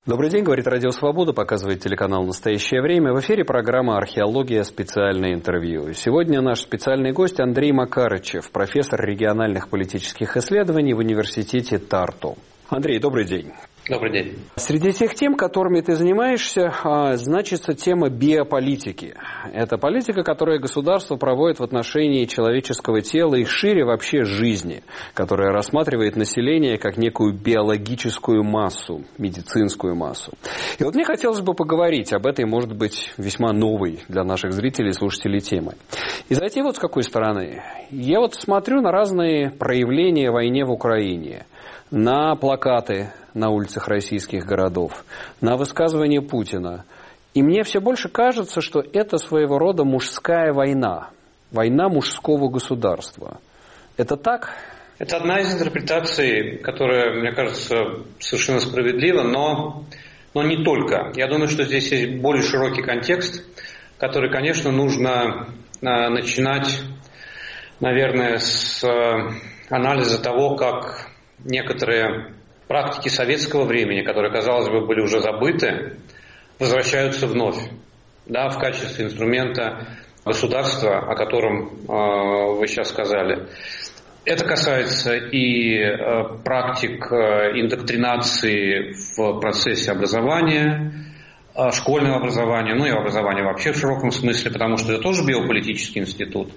Добрый день, говорит Радио Свобода, показывает телеканал «Настоящее время». В эфире программа «Археология. Специальное интервью». Сегодня наш специальный гость Андрей Макарычев, профессор региональных политических исследований в университете Тарту. Андрей, добрый день. Добрый день. Среди тех тем, которыми ты занимаешься, значится тема биополитики. Это политика, которую государство проводит в отношении человеческого тела и шире вообще жизни, которая рассматривает население как некую биологическую массу, медицинскую массу. И вот мне хотелось бы поговорить об этой, может быть, весьма новой для наших зрителей и слушателей темы. И зайти вот с какой стороны. Я вот смотрю на разные проявления войны в Украине, на плакаты на улицах российских городов, на высказывания Путина. И мне все больше кажется, что это своего рода мужская война. Война мужского государства. Это так? Это одна из интерпретаций, которая, мне кажется, совершенно справедлива, но не только. Я думаю, что здесь есть более широкий контекст, который, конечно, нужно начинать, наверное, с анализа того, как некоторые практики советского времени, которые, казалось бы, были уже забыты, возвращаются вновь, да, в качестве инструмента государства, о котором вы сейчас сказали. Это касается и практик индоктринации в процессе образования, школьного образования, ну и образования вообще в широком смысле, потому что это тоже биополитический институт.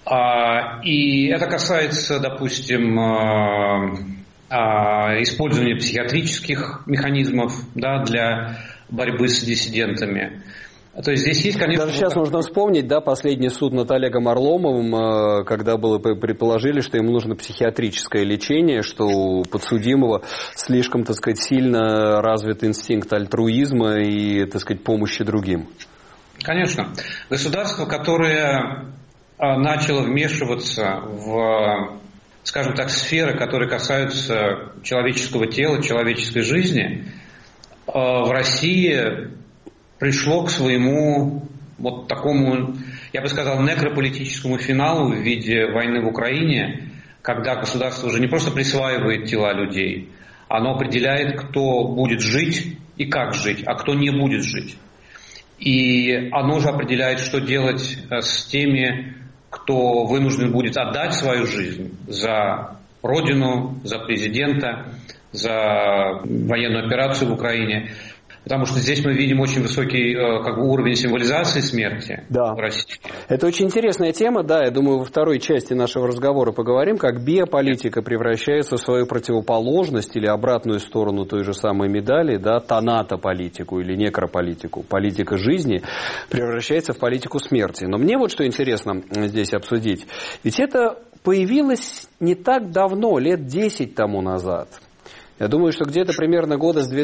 И это касается, допустим, использование психиатрических механизмов, да, для борьбы с диссидентами. То есть здесь есть, конечно... Даже сейчас нужно вспомнить, да, последний суд над Олегом Орломовым, когда предположили, что ему нужно психиатрическое лечение, что у подсудимого слишком, так сказать, сильно развит инстинкт альтруизма и, так сказать, помощи другим. Конечно. Государство, которое начало вмешиваться в, скажем так, сферы, которые касаются человеческого тела, человеческой жизни, в России пришло к своему вот такому, я бы сказал, некрополитическому финалу в виде войны в Украине, когда государство уже не просто присваивает тела людей, оно определяет, кто будет жить и как жить, а кто не будет жить. И оно же определяет, что делать с теми, кто вынужден будет отдать свою жизнь за родину, за президента, за военную операцию в Украине. Потому что здесь мы видим очень высокий уровень символизации смерти в России. Это очень интересная тема, да, я думаю, во второй части нашего разговора поговорим, как биополитика превращается в свою противоположность или обратную сторону той же самой медали, да, танатополитику или некрополитику. Политика жизни превращается в политику смерти. Но мне вот что интересно здесь обсудить. Ведь это появилось не так давно, лет 10 тому назад. Я думаю, что где-то примерно года с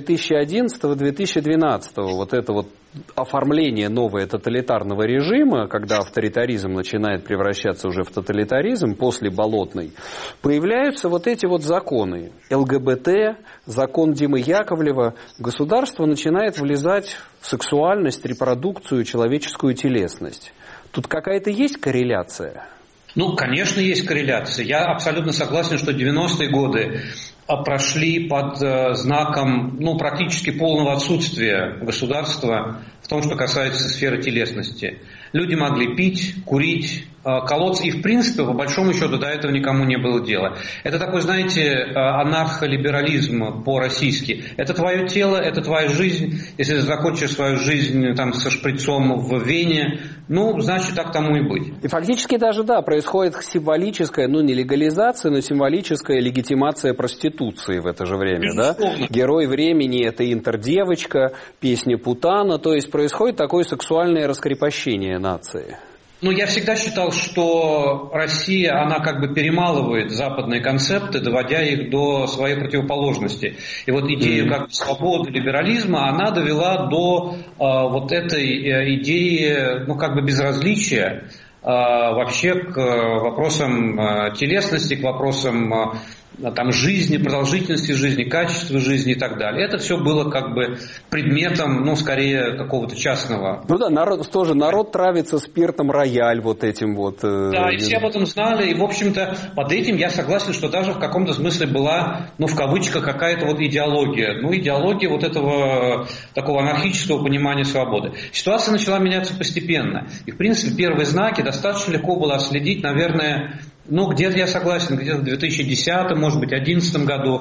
2011-2012 вот это вот оформление нового тоталитарного режима, когда авторитаризм начинает превращаться уже в тоталитаризм после Болотной, появляются вот эти вот законы. ЛГБТ, закон Димы Яковлева. Государство начинает влезать в сексуальность, репродукцию, человеческую телесность. Тут какая-то есть корреляция? Ну, конечно, есть корреляция. Я абсолютно согласен, что 90-е годы прошли под знаком практически полного отсутствия государства в том, что касается сферы телесности. Люди могли пить, курить, колоться, и в принципе, по большому счету, до этого никому не было дела. Это такой, знаете, анархолиберализм по-российски. Это твое тело, это твоя жизнь. Если ты закончишь свою жизнь там, со шприцом в вене, значит, так тому и быть. И фактически даже, да, происходит символическая, не легализация, но символическая легитимация проституции в это же время, да? Герой времени – это интердевочка, песня Путана, то есть происходит такое сексуальное раскрепощение нации. Я всегда считал, что Россия, она как бы перемалывает западные концепты, доводя их до своей противоположности. И вот идею как бы свободы, либерализма, она довела до вот этой идеи, как бы безразличия вообще к вопросам телесности, к вопросам там, жизни, продолжительности жизни, качества жизни и так далее. Это все было как бы предметом, ну, скорее, какого-то частного. Ну да, народ травится спиртом рояль вот этим вот. Да, и все об этом знали, и, в общем-то, под этим я согласен, что даже в каком-то смысле была, ну, в кавычках, какая-то вот идеология. Ну, идеология вот этого такого анархического понимания свободы. Ситуация начала меняться постепенно. И, в принципе, первые знаки достаточно легко было отследить, наверное, ну, где-то я согласен, где-то в 2010, может быть, 2011 году.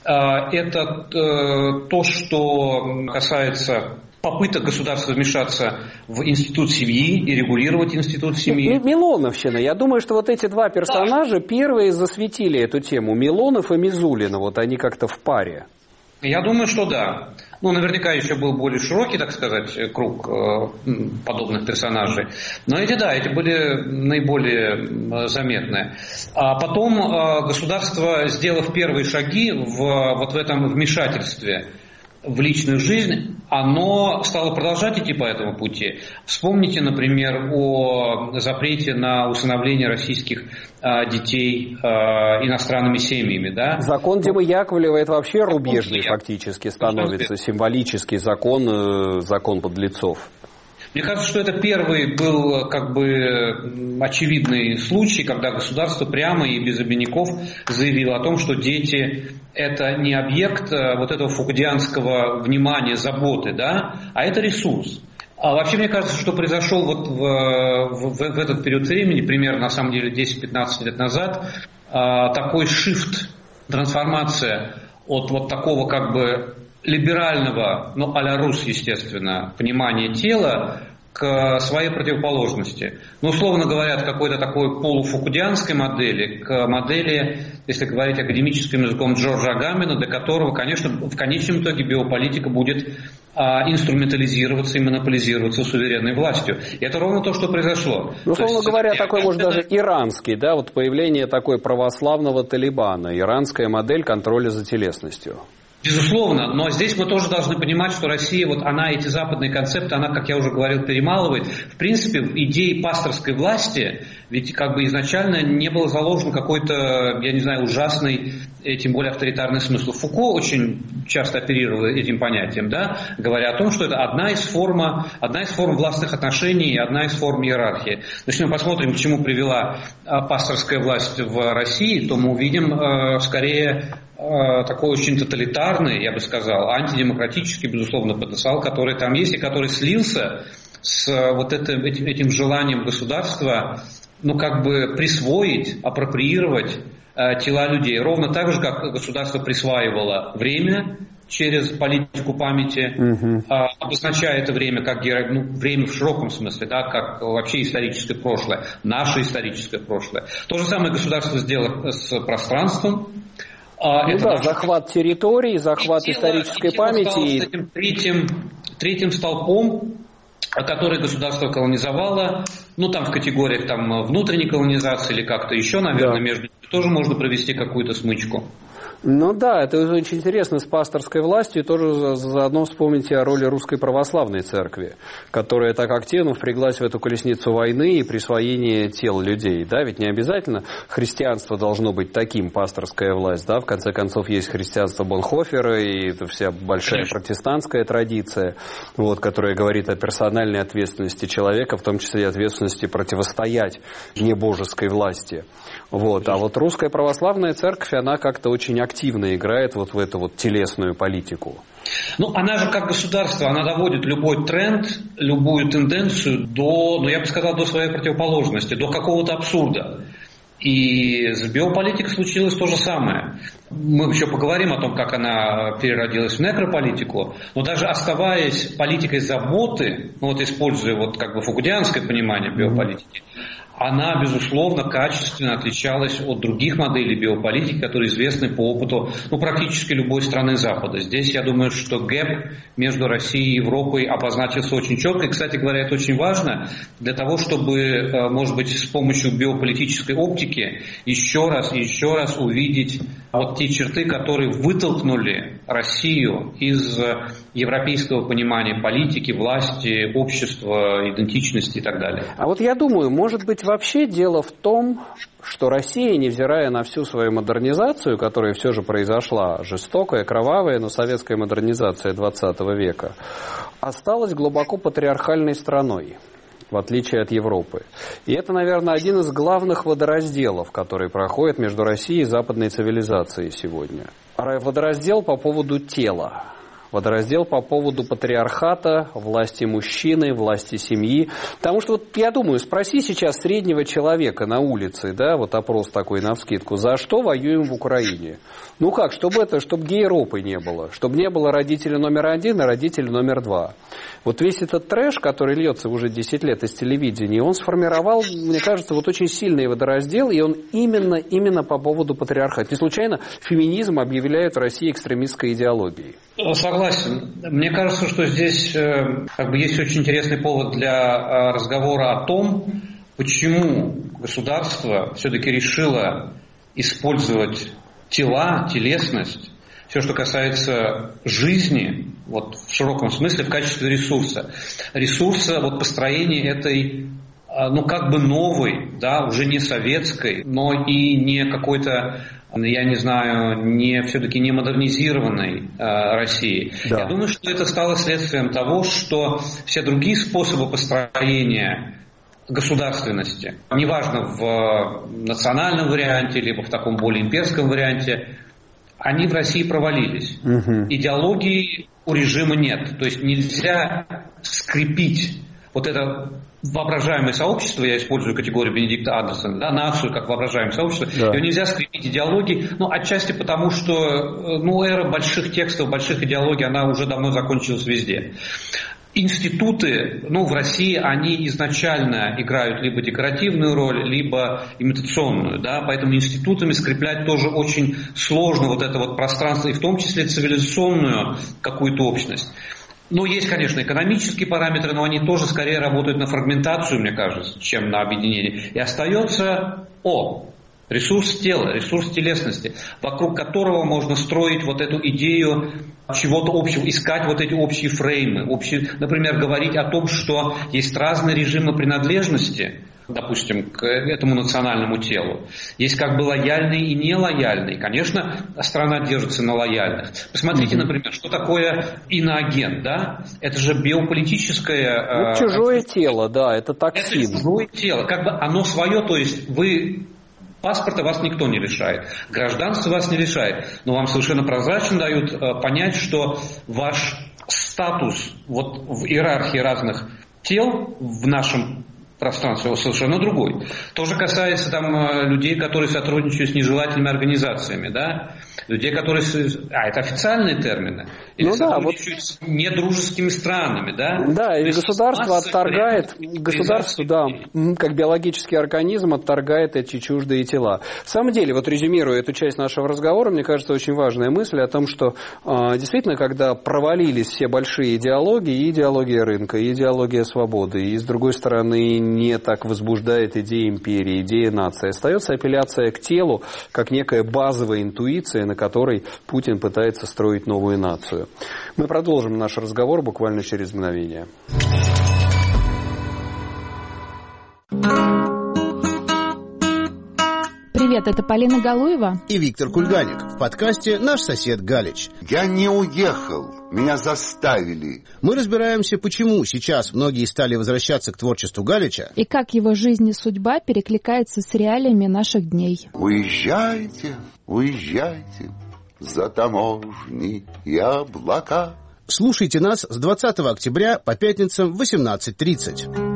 Это то, что касается попыток государства вмешаться в институт семьи и регулировать институт семьи. Милоновщина. Я думаю, что вот эти два персонажа первые засветили эту тему. Милонов и Мизулина. Вот они как-то в паре. Я думаю, что да. Ну, наверняка еще был более широкий, так сказать, круг подобных персонажей. Но эти были наиболее заметные. А потом государство, сделав первые шаги в этом вмешательстве в личную жизнь, оно стало продолжать идти по этому пути. Вспомните, например, о запрете на усыновление российских детей иностранными семьями. Да? Закон Димы Яковлева – это вообще рубежный фактически становится, символический закон подлецов. Мне кажется, что это первый был как бы очевидный случай, когда государство прямо и без обиняков заявило о том, что дети – это не объект вот этого фукудианского внимания, заботы, да, а это ресурс. А вообще, мне кажется, что произошел вот в этот период времени, примерно, на самом деле, 10-15 лет назад, такой шифт, трансформация от вот такого как бы либерального, ну, а-ля Рус, естественно, понимания тела к своей противоположности. Ну, условно говоря, от какой-то такой полуфукудианской модели к модели, если говорить академическим языком, Джорджа Агамбина, для которого, конечно, в конечном итоге биополитика будет инструментализироваться и монополизироваться суверенной властью. И это ровно то, что произошло. Ну, условно говоря, такой, может, даже иранский, да, вот появление такой православного Талибана, иранская модель контроля за телесностью. Безусловно, но здесь мы тоже должны понимать, что Россия, вот она эти западные концепты, она, как я уже говорил, перемалывает. В принципе, в идее пасторской власти, ведь как бы изначально не был заложен какой-то, я не знаю, ужасный, тем более авторитарный смысл. Фуко очень часто оперировал этим понятием, да, говоря о том, что это одна из форм властных отношений и одна из форм иерархии. Если мы посмотрим, к чему привела пасторская власть в России, то мы увидим скорее такой очень тоталитарный, я бы сказал, антидемократический, безусловно, потенциал, который там есть и который слился с вот этим желанием государства, ну, как бы присвоить, апроприировать тела людей. Ровно так же, как государство присваивало время через политику памяти, обозначая это время как время в широком смысле, да, как вообще историческое прошлое, наше историческое прошлое. То же самое государство сделало с пространством. Захват территорий, захват исторической памяти. Третьим столпом, который государство колонизовало, ну там в категориях там, внутренней колонизации или как-то еще, наверное, между ними тоже можно провести какую-то смычку. Ну да, это очень интересно с пасторской властью. Тоже заодно вспомните о роли Русской Православной Церкви, которая так активно впряглась в эту колесницу войны и присвоения тел людей. Да, ведь не обязательно христианство должно быть таким, пасторская власть. Да? В конце концов, есть христианство Бонхофера, и это вся большая протестантская традиция, вот, которая говорит о персональной ответственности человека, в том числе и ответственности противостоять небожеской власти. Вот. А вот Русская Православная Церковь, она как-то очень активно играет вот в эту вот телесную политику. Ну, она же как государство, она доводит любой тренд, любую тенденцию до, ну, я бы сказал, до своей противоположности, до какого-то абсурда. И с биополитикой случилось то же самое. Мы еще поговорим о том, как она переродилась в некрополитику, но даже оставаясь политикой заботы, ну, вот используя вот как бы фукудианское понимание биополитики, она, безусловно, качественно отличалась от других моделей биополитики, которые известны по опыту практически любой страны Запада. Здесь, я думаю, что гэп между Россией и Европой обозначился очень четко. И, кстати говоря, это очень важно для того, чтобы, может быть, с помощью биополитической оптики еще раз увидеть вот те черты, которые вытолкнули Россию из европейского понимания политики, власти, общества, идентичности и так далее. А вот я думаю, может быть, вообще дело в том, что Россия, невзирая на всю свою модернизацию, которая все же произошла, жестокая, кровавая, но советская модернизация 20 века, осталась глубоко патриархальной страной, в отличие от Европы. И это, наверное, один из главных водоразделов, который проходит между Россией и западной цивилизацией сегодня. Водораздел по поводу тела. Водораздел по поводу патриархата, власти мужчины, власти семьи. Потому что, вот я думаю, спроси сейчас среднего человека на улице, да, вот опрос такой навскидку, за что воюем в Украине? Ну как, чтобы гей-ропы не было, чтобы не было родителя номер 1 и родителя номер 2. Вот весь этот трэш, который льется уже 10 лет из телевидения, он сформировал, мне кажется, вот очень сильный водораздел, и он именно по поводу патриархата. Не случайно феминизм объявляют в России экстремистской идеологией. Согласен. Мне кажется, что здесь есть очень интересный повод для разговора о том, почему государство все-таки решило использовать тела, телесность, все, что касается жизни, вот в широком смысле, в качестве ресурса. Ресурса вот построения этой, новой, да, уже не советской, но и не какой-то, я не знаю, все-таки не модернизированной России. Да. Я думаю, что это стало следствием того, что все другие способы построения государственности, неважно в национальном варианте, либо в таком более имперском варианте, они в России провалились. Угу. Идеологии у режима нет. То есть нельзя скрепить вот это воображаемое сообщество, я использую категорию Бенедикта Андерсона, да, нацию как воображаемое сообщество, да. Ее нельзя скрепить идеологией, отчасти потому, что эра больших текстов, больших идеологий, она уже давно закончилась везде. Институты, в России, они изначально играют либо декоративную роль, либо имитационную, да, поэтому институтами скреплять тоже очень сложно вот это вот пространство, и в том числе цивилизационную какую-то общность. Есть, конечно, экономические параметры, но они тоже скорее работают на фрагментацию, мне кажется, чем на объединение. И остается ресурс тела, ресурс телесности, вокруг которого можно строить вот эту идею чего-то общего, искать вот эти общие фреймы, например, говорить о том, что есть разные режимы принадлежности, допустим, к этому национальному телу. Есть как бы лояльный и нелояльный. Конечно, страна держится на лояльных. Посмотрите, например, что такое иноагент, да? Это же биополитическое... чужое тело, да, это токсин. Это чужое тело, как бы оно свое, то есть паспорта вас никто не лишает, гражданство вас не лишает, но вам совершенно прозрачно дают понять, что ваш статус вот в иерархии разных тел в нашем пространстве совершенно другой. То же касается людей, которые сотрудничают с нежелательными организациями, да? Людей, которые... это официальные термины. Или сотрудничают с недружескими странами, да? Да, и государство отторгает... Государство, да, как биологический организм отторгает эти чуждые тела. В самом деле, резюмируя эту часть нашего разговора, мне кажется, очень важная мысль о том, что действительно, когда провалились все большие идеологии, и идеология рынка, и идеология свободы, и, с другой стороны, не так возбуждает идея империи, идея нации, остается апелляция к телу, как некая базовая интуиция, на которой Путин пытается строить новую нацию. Мы продолжим наш разговор буквально через мгновение. Привет, это Полина Галуева и Виктор Кульганик в подкасте «Наш сосед Галич». Я не уехал, меня заставили. Мы разбираемся, почему сейчас многие стали возвращаться к творчеству Галича и как его жизнь и судьба перекликаются с реалиями наших дней. Уезжайте, уезжайте за таможни и облака. Слушайте нас с 20 октября по пятницам в 18:30.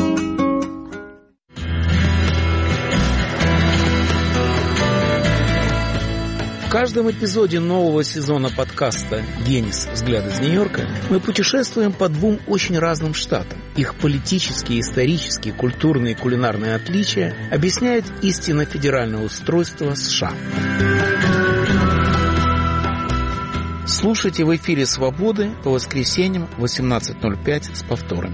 В каждом эпизоде нового сезона подкаста «Генис. Взгляд из Нью-Йорка» мы путешествуем по двум очень разным штатам. Их политические, исторические, культурные и кулинарные отличия объясняют истинно федеральное устройство США. Слушайте в эфире «Свободы» по воскресеньям в 18:05 с повторами.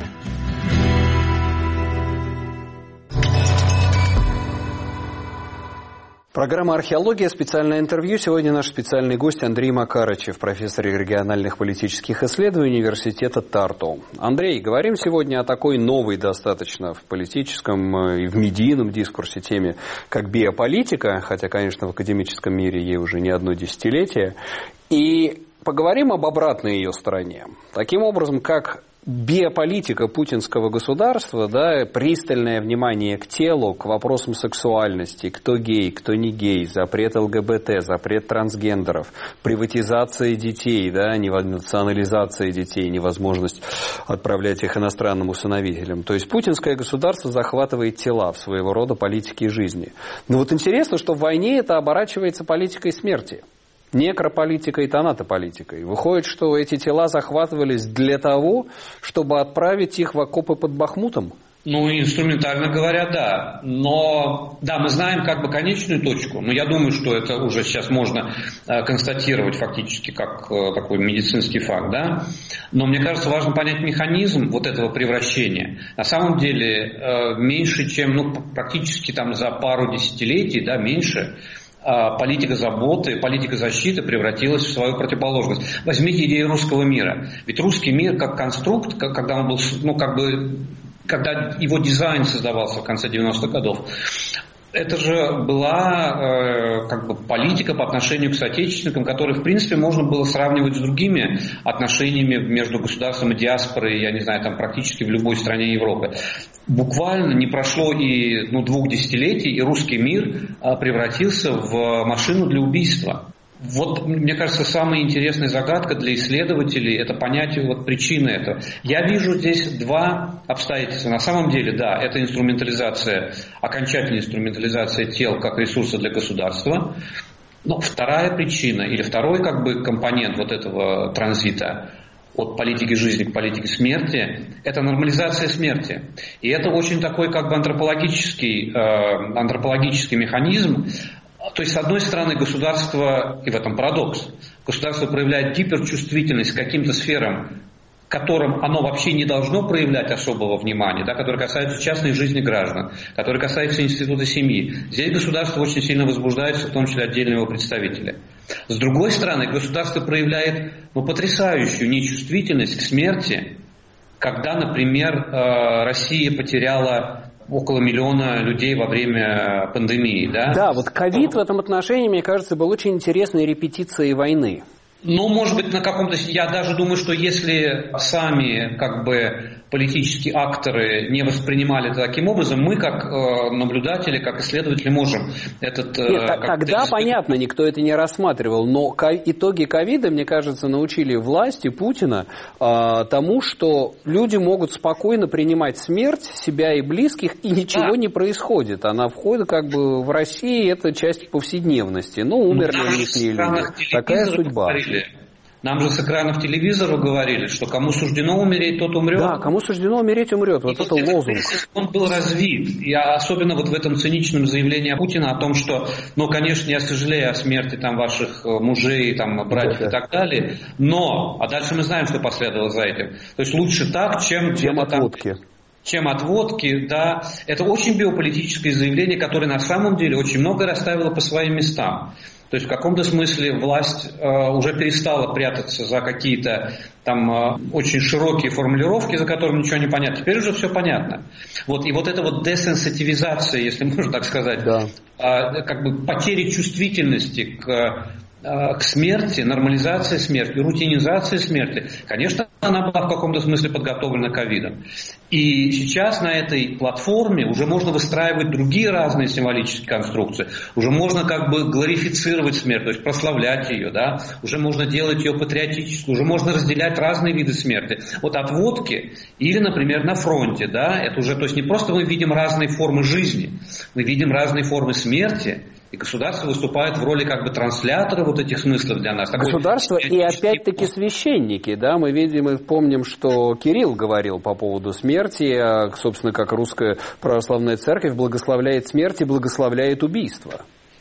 Программа «Археология», специальное интервью. Сегодня наш специальный гость Андрей Макарычев, профессор региональных политических исследований Университета Тарту. Андрей, говорим сегодня о такой новой достаточно в политическом и в медийном дискурсе теме, как биополитика, хотя, конечно, в академическом мире ей уже не одно десятилетие. И поговорим об обратной ее стороне. Таким образом, как биополитика путинского государства, да, пристальное внимание к телу, к вопросам сексуальности, кто гей, кто не гей, запрет ЛГБТ, запрет трансгендеров, приватизация детей, да, национализация детей, невозможность отправлять их иностранным усыновителям. То есть путинское государство захватывает тела в своего рода политике жизни. Но вот интересно, что в войне это оборачивается политикой смерти. Некрополитикой и тонатополитикой. Выходит, что эти тела захватывались для того, чтобы отправить их в окопы под Бахмутом? Ну, инструментально говоря, да. Но, да, мы знаем как бы конечную точку, но я думаю, что это уже сейчас можно констатировать фактически как такой медицинский факт, да. Но мне кажется, важно понять механизм вот этого превращения. На самом деле, меньше чем, практически там за пару десятилетий, да, меньше, политика заботы, политика защиты превратилась в свою противоположность. Возьмите идею русского мира. Ведь русский мир как конструкт, когда он был, когда его дизайн создавался в конце 90-х годов, это же была политика по отношению к соотечественникам, которые, в принципе, можно было сравнивать с другими отношениями между государством и диаспорой, я не знаю, там практически в любой стране Европы. Буквально не прошло и 2 десятилетий, и русский мир превратился в машину для убийства. Вот, мне кажется, самая интересная загадка для исследователей – это понять причины этого. Я вижу здесь 2 обстоятельства. На самом деле, да, это инструментализация, окончательная инструментализация тел как ресурса для государства. Но вторая причина, или второй компонент вот этого транзита от политики жизни к политике смерти – это нормализация смерти. И это очень такой антропологический механизм. То есть, с одной стороны, государство, и в этом парадокс, государство проявляет гиперчувствительность к каким-то сферам, которым оно вообще не должно проявлять особого внимания, да, которые касаются частной жизни граждан, которые касаются института семьи. Здесь государство очень сильно возбуждается, в том числе отдельного представителя. С другой стороны, государство проявляет потрясающую нечувствительность к смерти, когда, например, Россия потеряла около 1 миллиона людей во время пандемии. Да, да, вот ковид в этом отношении, мне кажется, был очень интересной репетицией войны. Может быть, на каком-то... Я даже думаю, что если сами политические акторы не воспринимали это таким образом, мы, как наблюдатели, как исследователи, можем этот... Нет, тогда понятно, никто это не рассматривал, но итоги ковида, мне кажется, научили власти Путина тому, что люди могут спокойно принимать смерть себя и близких, и ничего не происходит. Она входит в России, это часть повседневности. Умерли люди. Такая судьба. Нам же с экранов телевизора говорили, что кому суждено умереть, тот умрет. Да, кому суждено умереть, умрет. Вот это лозунг. Он был развит. И особенно в этом циничном заявлении Путина о том, что, конечно, я сожалею о смерти ваших мужей, братьев и так далее, но, а дальше мы знаем, что последовало за этим. То есть лучше так, чем отводки. Чем отводки, да. Это очень биополитическое заявление, которое на самом деле очень много расставило по своим местам. То есть в каком-то смысле власть уже перестала прятаться за какие-то очень широкие формулировки, за которыми ничего не понятно. Теперь уже все понятно. И эта десенситивизация, если можно так сказать, да. Потери чувствительности к смерти, нормализация смерти, рутинизация смерти, конечно, она была в каком-то смысле подготовлена ковидом. И сейчас на этой платформе уже можно выстраивать другие разные символические конструкции. Уже можно глорифицировать смерть, то есть прославлять ее, да? Уже можно делать ее патриотической, уже можно разделять разные виды смерти. Отводки или, например, на фронте, да? Это уже, то есть не просто мы видим разные формы жизни, мы видим разные формы смерти. И государство выступает в роли транслятора этих смыслов для нас. Государство и опять-таки священники. Да? Мы видим и помним, что Кирилл говорил по поводу смерти, собственно, как русская православная церковь благословляет смерть и благословляет убийство.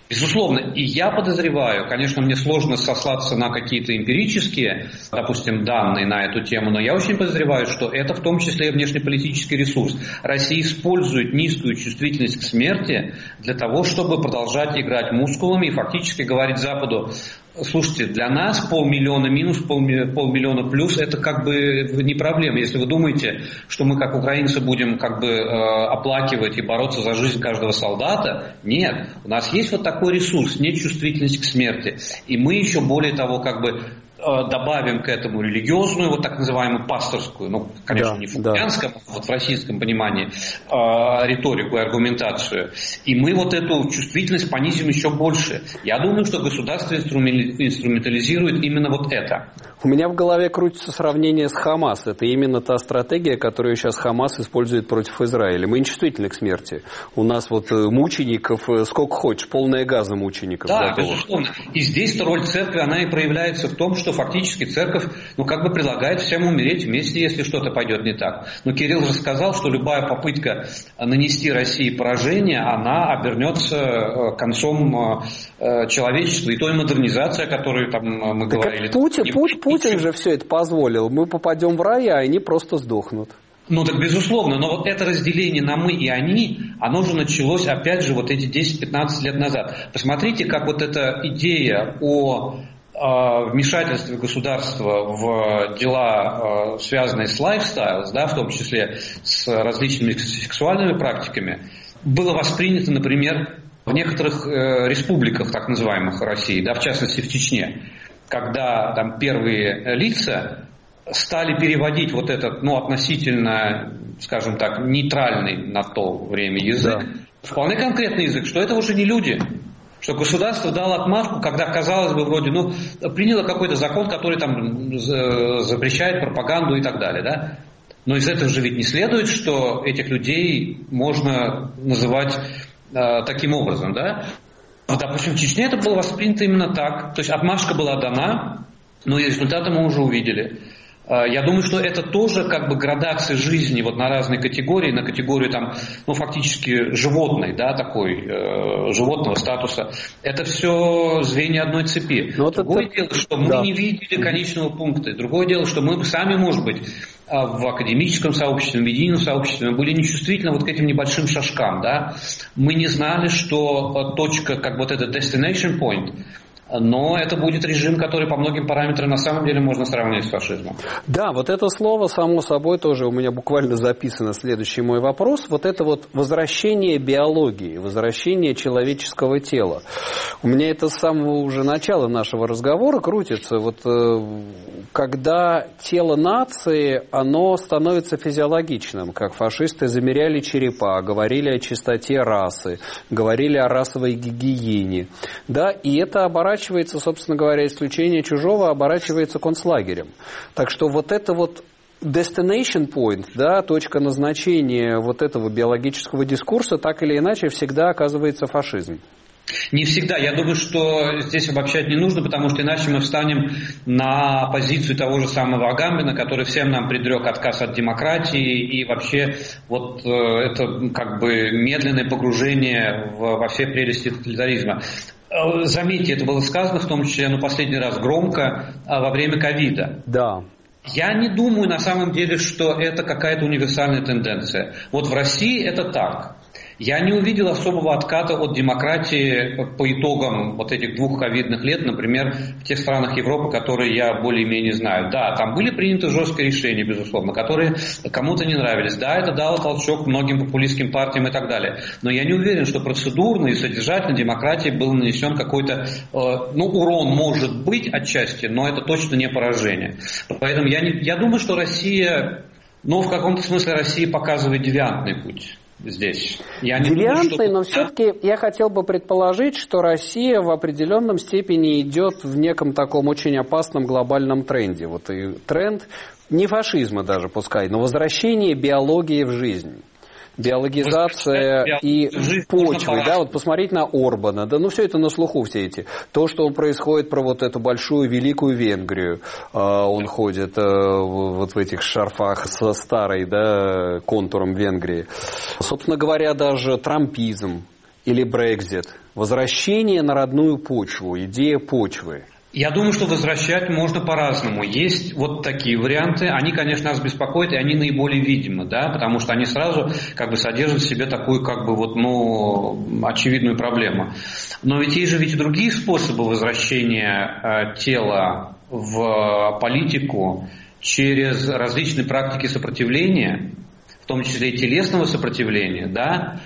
Безусловно, и я подозреваю, конечно, мне сложно сослаться на какие-то эмпирические, допустим, данные на эту тему, но я очень подозреваю, что это в том числе и внешнеполитический ресурс. Россия использует низкую чувствительность к смерти для того, чтобы продолжать играть мускулами и фактически говорить Западу: слушайте, для нас 500 000 минус, 500 000 плюс, это как бы не проблема. Если вы думаете, что мы как украинцы будем как бы оплакивать и бороться за жизнь каждого солдата, нет. У нас есть вот такой ресурс, нет чувствительности к смерти. И мы еще более того как бы добавим к этому религиозную, вот так называемую пасторскую, ну, конечно, не в христианском, вот в российском понимании, риторику и аргументацию. И мы вот эту чувствительность понизим еще больше. Я думаю, что государство инструментализирует именно вот это. У меня в голове крутится сравнение с Хамас. Это именно та стратегия, которую сейчас Хамас использует против Израиля. Мы нечувствительны к смерти. У нас вот мучеников сколько хочешь, полная газа мучеников. Да, безусловно. И здесь роль церкви, она и проявляется в том, что фактически церковь, ну, как бы предлагает всем умереть вместе, если что-то пойдет не так. Но Кирилл же сказал, что любая попытка нанести России поражение, она обернется концом человечества. И той модернизации, о которой там мы говорили. Путин же все это позволил. Мы попадем в рай, а они просто сдохнут. Ну так безусловно, но вот это разделение на мы и они, оно же началось опять же вот эти 10-15 лет назад. Посмотрите, как вот эта идея о вмешательстве государства в дела, связанные с lifestyle, да, в том числе с различными сексуальными практиками, было воспринято, например, в некоторых республиках, так называемых России, да, в частности в Чечне, когда там первые лица стали переводить вот этот, ну, относительно, скажем так, нейтральный на то время язык, вполне конкретный язык, что это уже не люди, что государство дало отмашку, когда, казалось бы, вроде, ну, приняло какой-то закон, который там запрещает пропаганду и так далее, да? Но из этого же ведь не следует, что этих людей можно называть таким образом, да? Допустим, в Чечне это было воспринято именно так. То есть отмашка была дана, но и результаты мы уже увидели. Я думаю, что это тоже как бы градация жизни вот на разные категории, на категорию там, ну, фактически животной, да, такой, животного статуса. Это все звенья одной цепи. Другое дело, что мы не видели конечного пункта. Другое дело, что мы сами, может быть, в академическом сообществе, в медийном сообществе мы были нечувствительны вот к этим небольшим шажкам, да. Мы не знали, что точка, как вот этот destination point, но это будет режим, который по многим параметрам на самом деле можно сравнивать с фашизмом. Да, вот это слово, само собой, тоже у меня буквально записано следующий мой вопрос. Вот это вот возвращение биологии, возвращение человеческого тела. У меня это с самого уже начала нашего разговора крутится. Вот когда тело нации, оно становится физиологичным, как фашисты замеряли черепа, говорили о чистоте расы, говорили о расовой гигиене. Да, и это оборачивается, собственно говоря, исключение чужого оборачивается концлагерем. Так что вот это вот destination point, да, точка назначения вот этого биологического дискурса, так или иначе всегда оказывается фашизм. Не всегда. Я думаю, что здесь обобщать не нужно, потому что иначе мы встанем на позицию того же самого Агамбина, который всем нам предрек отказ от демократии и вообще вот это как бы медленное погружение во все прелести тоталитаризма. Заметьте, это было сказано в том числе, ну, последний раз громко, во время ковида. Да. Я не думаю на самом деле, что это какая-то универсальная тенденция. Вот в России это так. Я не увидел особого отката от демократии по итогам вот этих 2 ковидных лет, например, в тех странах Европы, которые я более-менее знаю. Да, там были приняты жесткие решения, безусловно, которые кому-то не нравились. Да, это дало толчок многим популистским партиям и так далее. Но я не уверен, что процедурно и содержательно демократии был нанесен какой-то, ну, урон может быть отчасти, но это точно не поражение. Поэтому я думаю, что Россия, ну, в каком-то смысле Россия показывает девиантный путь. Здесь. Девиантный, но все-таки я хотел бы предположить, что Россия в определенном степени идет в неком таком очень опасном глобальном тренде. Вот и тренд не фашизма даже пускай, но возвращение биологии в жизнь. Биологизация и почвы, да, вот посмотреть на Орбана, да, ну все это на слуху, все эти. То, что происходит про вот эту большую великую Венгрию, он ходит вот в этих шарфах со старой, да, контуром Венгрии. Собственно говоря, даже трампизм. или Брексит? Возвращение на родную почву, идея почвы. Я думаю, что возвращать можно по-разному. Есть вот такие варианты, они, конечно, нас беспокоят, и они наиболее видимы, да, потому что они сразу как бы содержат в себе такую как бы вот, очевидную проблему. Но ведь есть же ведь и другие способы возвращения тела в политику через различные практики сопротивления, в том числе и телесного сопротивления, да,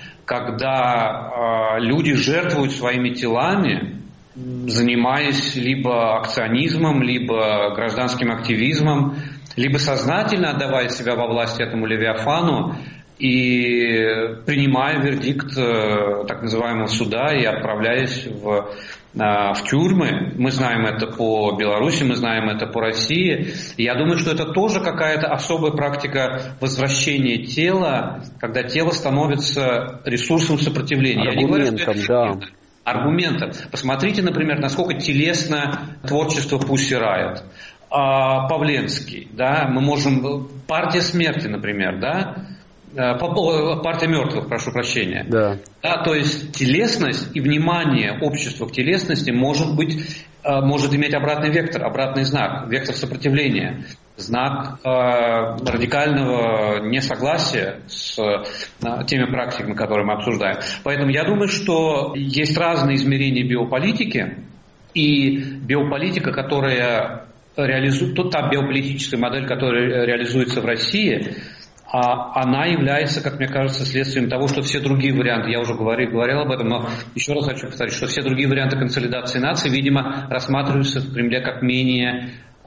когда люди жертвуют своими телами, занимаясь либо акционизмом, либо гражданским активизмом, либо сознательно отдавая себя во власть этому левиафану и принимая вердикт так называемого суда и отправляясь в тюрьмы. Мы знаем это по Беларуси, мы знаем это по России. И я думаю, что это тоже какая-то особая практика возвращения тела, когда тело становится ресурсом сопротивления. Аргументом, да. Аргументов. Посмотрите, например, насколько телесно творчество Pussy Riot. Павленский, да, мы можем... Партия смерти, например, да, партия мертвых, прошу прощения. Да. Да, то есть телесность и внимание общества к телесности может иметь обратный вектор, обратный знак, вектор сопротивления. Знак радикального несогласия с теми практиками, которые мы обсуждаем. Поэтому я думаю, что есть разные измерения биополитики, и биополитика, которая реализует, та биополитическая модель, которая реализуется в России, она является, как мне кажется, следствием того, что все другие варианты, я уже говорил об этом, но еще раз хочу повторить, что все другие варианты консолидации нации, видимо, рассматриваются в Кремле как менее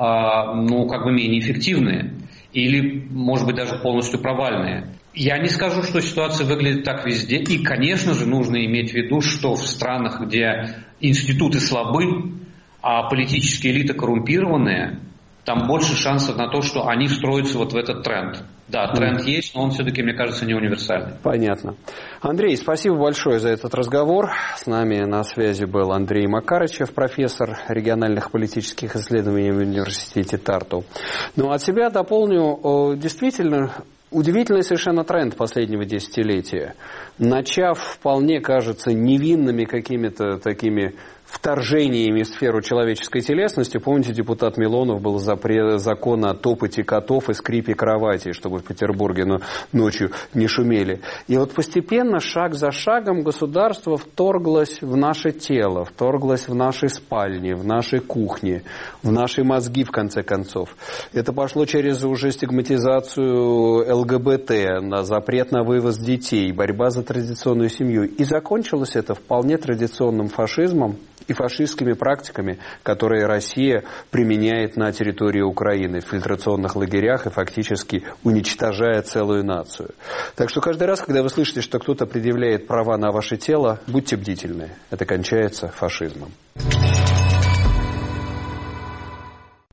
менее эффективные или, может быть, даже полностью провальные. Я не скажу, что ситуация выглядит так везде. И, конечно же, нужно иметь в виду, что в странах, где институты слабы, а политические элиты коррумпированные, там больше шансов на то, что они встроятся вот в этот тренд. Да, тренд есть, но он все-таки, мне кажется, не универсальный. Понятно. Андрей, спасибо большое за этот разговор. С нами на связи был Андрей Макарычев, профессор региональных политических исследований в университете Тарту. Ну, от себя дополню, действительно, удивительный совершенно тренд последнего десятилетия. Начав вполне, кажется, невинными какими-то такими вторжениями в сферу человеческой телесности. Помните, депутат Милонов был закон о топоте котов и скрипе кровати, чтобы в Петербурге ночью не шумели. И вот постепенно, шаг за шагом, государство вторглось в наше тело, вторглось в наши спальни, в наши кухни, в наши мозги, в конце концов. Это пошло через уже стигматизацию ЛГБТ, на запрет на вывоз детей, борьба за традиционную семью. И закончилось это вполне традиционным фашизмом и фашистскими практиками, которые Россия применяет на территории Украины, в фильтрационных лагерях и фактически уничтожая целую нацию. Так что каждый раз, когда вы слышите, что кто-то предъявляет права на ваше тело, будьте бдительны. Это кончается фашизмом.